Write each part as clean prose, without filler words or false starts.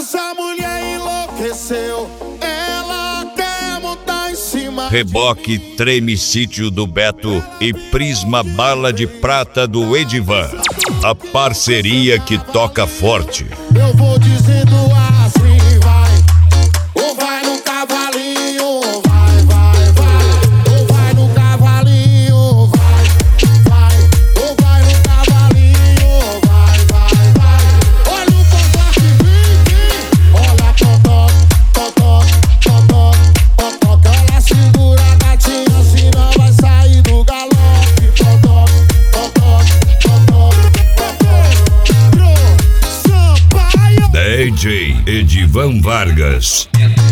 Essa mulher enlouqueceu, ela quer montar em cima. Reboque, Treme Sítio do Beto e Prisma Bala de Prata do Edivan. A parceria que toca forte. Eu vou dizendo assim, vai. Ou vai no cavalinho, vai, vai, vai. Ou vai no cavalinho, vai, vai. Ou vai no cavalinho, vai, vai, vai. Olha o totó que vem, olha a totó, totó, totó, totó. Ela segura a gatinha, senão vai sair do galope. Totó, totó, totó, totó. Sampaio. DJ Edivan Vargas.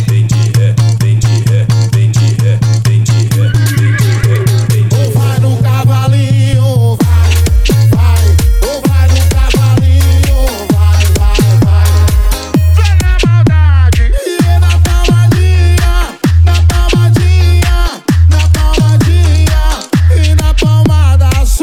Ou vai no cavalinho, vai, vai. Ou vai no cavalinho, vai, vai, vai. Vem na maldade e na palmadinha, na palmadinha, na palmadinha e na palmada sou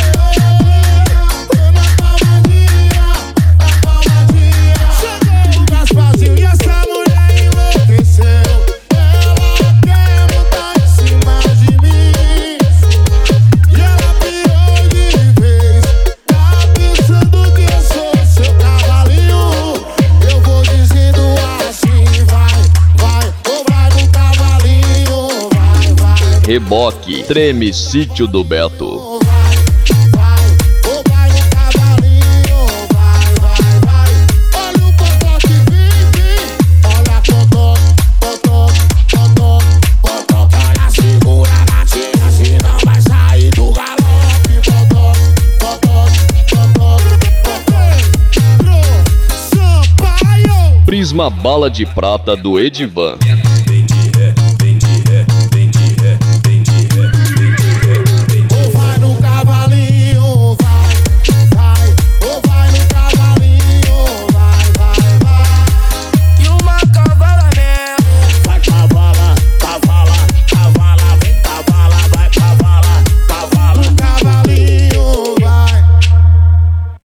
eu. Na palmadinha, na palmadinha. Cheguei o Gasparzinho e essa mulher enlouqueceu. Ela quer montar em cima de mim. E ela pirou de vez. Tá pensando que eu sou seu cavalinho. Eu vou dizendo assim, vai, vai. Ou vai no cavalinho, vai, vai. Reboque, Treme Sítio do Beto. Ou vai, vai. Ou vai no cavalinho, vai, vai, vai. Olha o totó que vem, olha a totó, totó, totó, totó. Ela segura a gatinha, senão vai sair do galope. Totó, totó, totó, totó. Sampaio. Prisma Bala de Prata do Edivan.